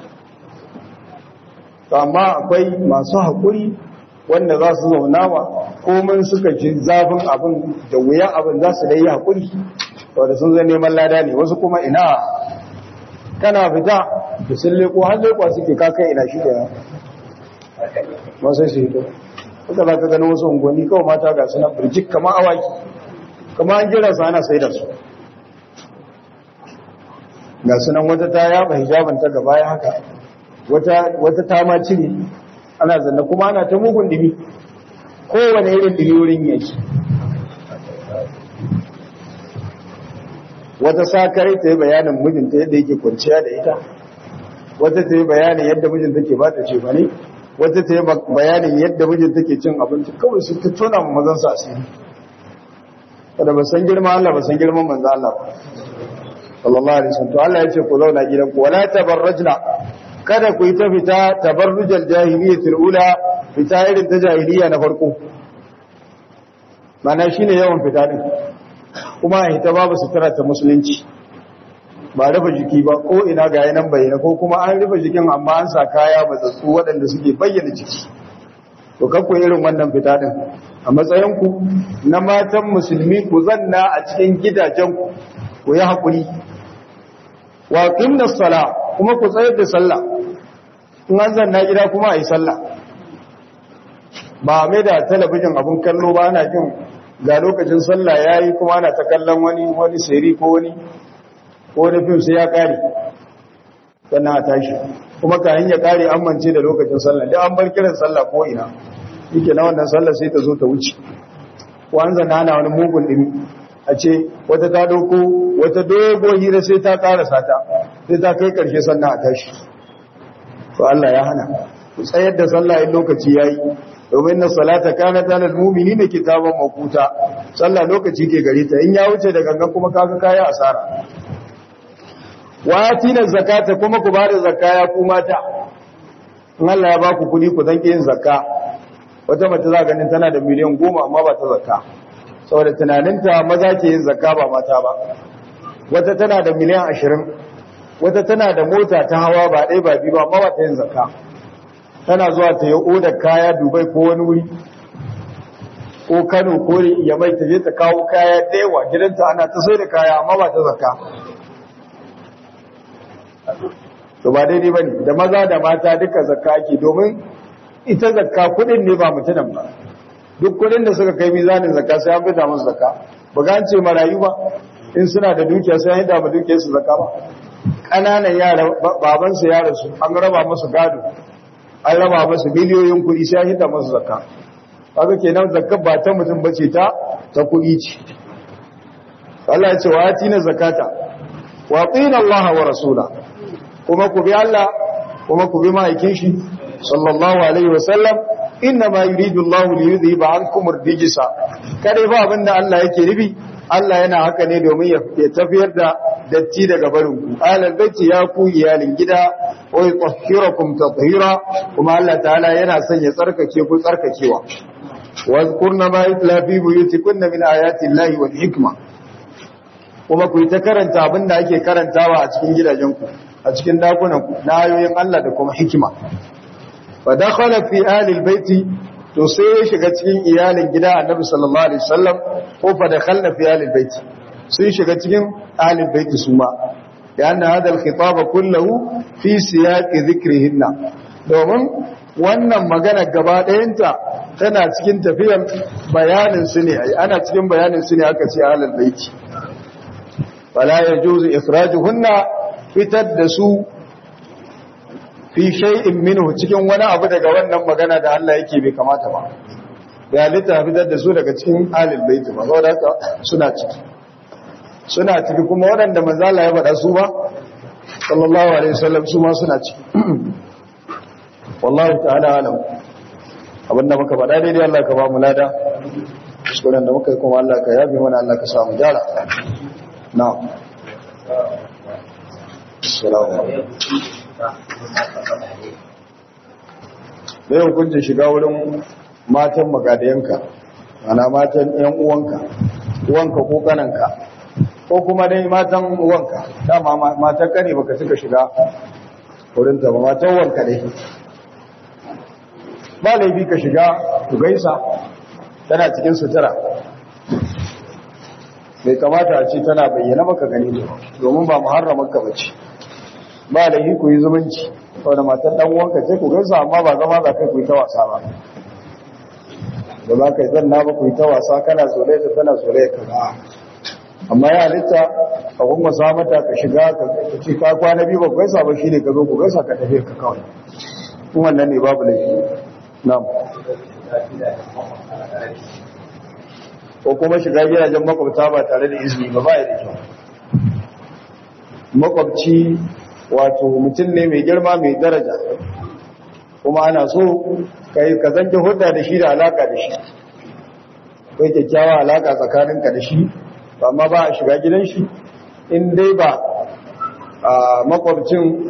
to amma akwai masu hakuri wanda za su zauna ba komai suka ji zafin abin da wuyan abin za su dai hakuri to da sun zai neman lada ne wasu kuma ina kana fita da sun leko har lekwa suke kakai ina shi da masu su hito kuka za ka gani wasu unguwanni kawai mata ga suna birjik kama awaki kama an jira su ana sai da su ga sunan wata ta yaba hijabanta gaba ya haka wata ta ma cire ana zanna kuma ana ta mugun dimi kowane irin dimi wurin yake wata sakare ta yi bayanin mijinta yadda yake kwanciya da ita wata ta yi bayanin yadda mijinta ke ba ta ce ba ne wata ta yi bayanin yadda mijinta ke cin abinci kawai su ta tona ma mazan su asiri wadda ba san girma Allah ba san girman manzo Allah sallallahu alaihi wasallam to Allah ya ce ku zauna gidan ku wala tabarrajna kada ku yi ta fita tabarrujal jahiliyyatil ula fita irin ta jahiliya na farko mana shine yawan fita din kuma a hita babu sutura ta musulunci ba rufe jiki ba ko ina ga yanan bayyana ko kuma an rufe jikin amma an sa kaya matsatsu waɗanda suke bayyana jiki to kakku irin wannan fita din a matsayinku na matan musulmi ku zanna a cikin gidajenku ku yi haƙuri wa qimna sala kuma ku tsayar da sallah in an zanna gida kuma a yi sallah ba mai da talabijin abun kallo ba ana jin ga lokacin sallah yayi kuma ana ta kallon wani wani seri ko wani ko wani fim sai ya kare sannan a tashi kuma kayan ya kare an mance da lokacin sallah da an bar kiran sallah ko ina yake na wannan sallah sai ta zo ta wuce ko an zanna ana wani mugun dimi a ce wata ta doko wata dogo hira sai ta karasa ta sai ta kai karshe sannan a tashi to Allah ya hana ku tsayar da sallah in lokaci yayi domin na salata kanat alal mu'minina kitaban mawquta sallah lokaci ke gare ta in ya wuce da gangan kuma kaga kaya asara wa atina zakata kuma ku bada zakaya ku mata in Allah ya baku kudi ku zanke yin zakka wata mace za ganin tana da miliyan goma amma ba ta zakka saboda tunaninta maza ke yin zakka ba mata ba wata tana da miliyan ashirin wata tana da mota ta hawa ba ɗaya ba biyu ba amma ba ta yin zakka tana zuwa ta yi odar kaya Dubai ko wani wuri ko Kano ko ya mai ta je ta kawo kaya da yawa gidanta ana ta sai da kaya amma ba ta zakka to ba daidai ba ne da maza da mata duka zakka ake domin ita zakka kudin ne ba mutunan ba duk kudin da suka kai mizanin zakka sai an fita musu zakka ba ga an ce marayu ba in suna da dukiya sai an yi dama dukiyar su zakka ba ƙananan yara babansu ya rasu an raba musu gado an raba musu miliyoyin kuɗi sai an hita musu zakka kaga kenan zakka ba ta mutum bace ta ta kuɗi ce Allah ya ce wa atina zakata wa atina Allah wa rasula kuma ku bi Allah kuma ku bi ma'aikin shi sallallahu alaihi wa sallam inna ma yuridu Allah li yudhiba ankum ar-rijsa kare ba abinda Allah yake nufi Allah yana haka ne domin ya tafiyar da datti daga barin ku alal baiti ya ku iyalin gida wa yutahhirakum tatheera kuma Allah ta'ala yana son ya tsarkake ku tsarkakewa wazkurna ma yutla fi buyutikunna min ayati llahi wal hikma kuma ku ta karanta abinda ake karantawa a cikin gidajen ku a cikin dakunan ku na ayoyin Allah da kuma hikima fa dakhala fi ahli albayti to sai ya shiga cikin iyalin gida annabi sallallahu alaihi wasallam ko fa dakhalna fi ahli albayti sun shiga cikin ahli albayti suma yana hada alkhitab kulluhu fi siyaq dhikrihinna domin wannan magana gaba ɗayanta tana cikin tafiyar bayanin su ne ana cikin bayanin su ne aka ce ahli albayti wala yajuzu ikhrajuhunna fitar da su fi shay'in minhu cikin wani abu daga wannan magana da Allah yake bai kamata ba ya lita fitar da su daga cikin alil bait ba saboda haka suna ciki suna ciki kuma waɗanda manzo Allah ya faɗa su ba sallallahu alaihi wasallam su ma suna ciki wallahi ta'ala alam abinda muka faɗa daidai Allah ka ba mu lada kuskuren da muka yi kuma Allah ka yafe mana Allah ka sa mu jara na'am assalamu alaikum da yau kun shiga wurin matan magadayanka ana matan yan uwanka uwanka ko kananka ko kuma dai matan uwanka dama matan ka ne baka suka shiga wurin ta ba matan uwanka dai ba laifi ka shiga ku gaisa tana cikin sutura bai kamata a ce tana bayyana maka gani domin ba muharramar ka bace ba da yi ku yi zumunci wadda matan dan uwanka ce ku gaisa amma ba zama za kai ku yi ta wasa ba da za ka yi zanna ba ku yi ta wasa kana zole ta tana zole ka ga amma ya halitta a kuma sa mata ka shiga ka ce ka kwana biyu ba ku gaisa ba shine ka zo ku gaisa ka tafi ka kawai kun wannan ne babu laifi na'am ko kuma shiga gidajen makwabta ba tare da izini ba ba ya da kyau makwabci wato mutum ne mai girma mai daraja kuma ana so kai ka zanke hudda da shi da alaka da shi kai kyakkyawa alaka tsakaninka da shi amma ba a shiga gidan shi in dai ba a makwabcin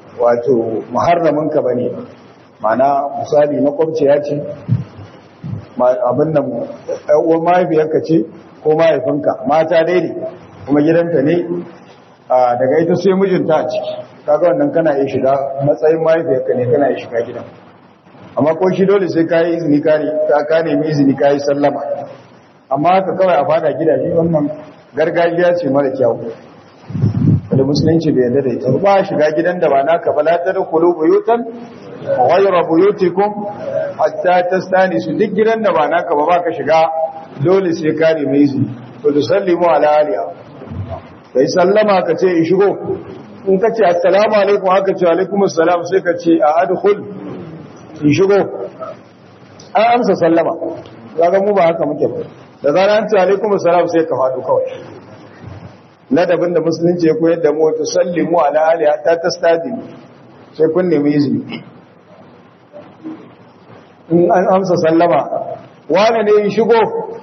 wato muharraminka bane mana misali makwabci ya ce abin nan uwan mahaifiyarka ce ko mahaifinka mata dai ne kuma gidanta ne daga ita sai mijinta a ciki kaga wannan kana iya shiga matsayin mahaifiyarka ne kana iya shiga gidan amma ko shi dole sai ka yi izini ka nemi izini ka yi sallama amma haka kawai a fada gidaje wannan gargajiya ce mara kyau da musulunci bai yarda da ita ba shiga gidan da ba naka ba la tadkhulu buyutan ghayra buyutikum hatta tastanisu duk gidan da ba naka ba baka shiga dole sai ka nemi izini to da sallimu ala aliya kai sallama ka ce in shigo in ka ce assalamu alaikum haka ce alaikum assalam sai ka ce a adkhul in shigo an amsa sallama kaga mu ba haka muke ba da zaran an ce alaikum assalam sai ka fado kawai ladabin da musulunci ya koyar da mu to sallimu ala aliya ta tastadimu sai kun nemi izini in an amsa sallama wane ne in shigo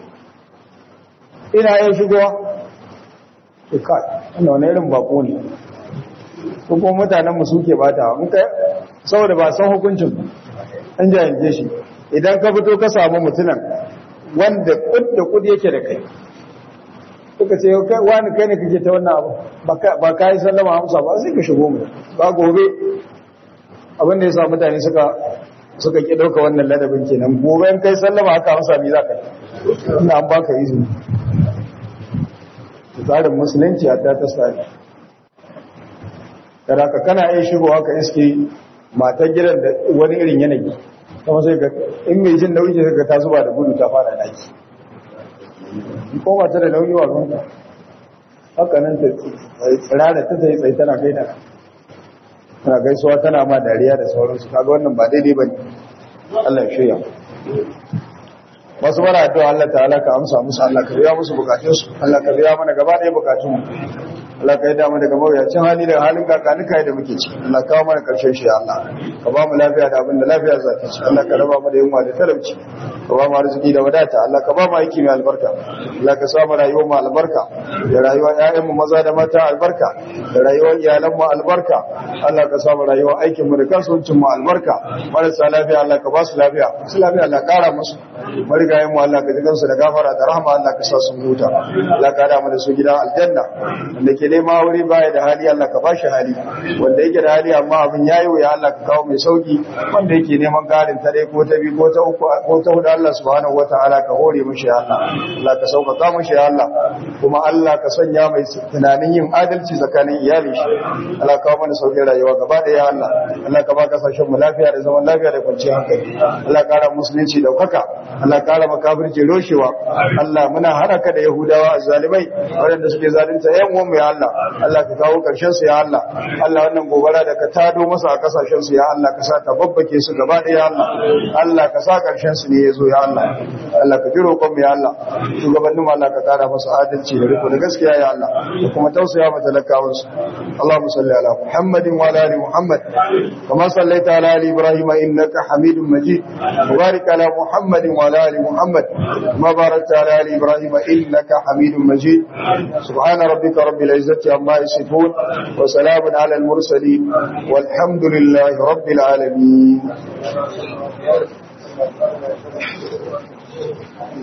ina yin shigowa ke kai wanda wani irin bako ne kuma mutanenmu suke bata mun kai saboda ba san hukuncin an jayance shi idan ka fito ka samu mutunan wanda kud da kud yake da kai suka ce wani kai ne kake ta wannan abu ba ka yi sallama amsa ba sai ka shigo mu ba gobe abin da ya sa mutane suka suka ki dauka wannan ladabin kenan gobe in kai sallama haka amsa me zaka yi ina an baka izini tsarin musulunci a ta tsari kada ka kana iya shigo haka iske matar gidan da wani irin yanayi kuma sai ga in mai jin nauyi sai ga ta zuba da gudu ta fara daki ko ba ta da nauyi wa gonta haka nan ta tsirara ta tsaye tsaye tana kai da tana gaisuwa tana ma dariya da sauransu kaga wannan ba daidai bane Allah ya shirya wasu mara addu'a Allah ta'ala ka amsa musu Allah ka biya musu bukatunsu Allah ka biya mana gaba ɗaya bukatunmu Allah ka yi damu daga mawuyacin hali da halin kakanika da muke ci Allah kawo mana karshen shi Allah ka ba mu lafiya da abin da lafiya za ta ci Allah ka raba mu da yunwa da talauci ka ba mu arziki da wadata Allah ka ba mu aiki mai albarka Allah ka sa mu rayuwar mu albarka da rayuwar ƴaƴan mu maza da mata albarka da rayuwar iyalan mu albarka Allah ka sa mu rayuwar aikin mu da kasuwancin mu albarka marasa lafiya Allah ka ba su lafiya su lafiya Allah kara musu marigayen mu Allah ka ji gansu da gafara da rahama Allah ka sa su huta Allah ka da mu da su gidan aljanna wanda ke nema wuri baya da hali Allah ka bashi hali wanda yake da hali amma abin yayi wuya Allah ka kawo mai sauki wanda yake neman garin ta dai ko ta bi ko ta uku ko ta hudu Allah subhanahu wataala ka hore mishi ya Allah Allah ka sauƙaƙa mishi ya Allah kuma Allah ka sanya mai tunanin yin adalci tsakanin iyali shi Allah ka kawo mana sauƙin rayuwa gaba da ya Allah Allah ka ba kasashen mu lafiya da zaman lafiya da kwanciyar hankali Allah ka kara musulunci daukaka Allah ka kara makafirci roshewa Allah muna haraka da Yahudawa azzalimai waɗanda suke zalunta ƴan uwan mu ya Allah Allah ka kawo karshen su ya Allah Allah wannan gobara da ka tado masa a kasashen su ya Allah ka sa ta babbake su gaba da ya Allah Allah ka sa karshen su ne yazo ya Allah Allah ka jiro kon ya Allah shugabannin Allah ka kara masa adalci da riko da gaskiya ya Allah da kuma tausaya mata talakawan su Allahumma salli ala Muhammadin wa ala ali Muhammad kama sallaita ala ali Ibrahim innaka Hamidum Majid wa barik ala Muhammadin wa ala ali Muhammad kama barakta ala ali Ibrahim innaka Hamidum Majid subhana rabbika rabbil izzati amma yasifun wa salamun ala al mursalin walhamdulillahi rabbil alamin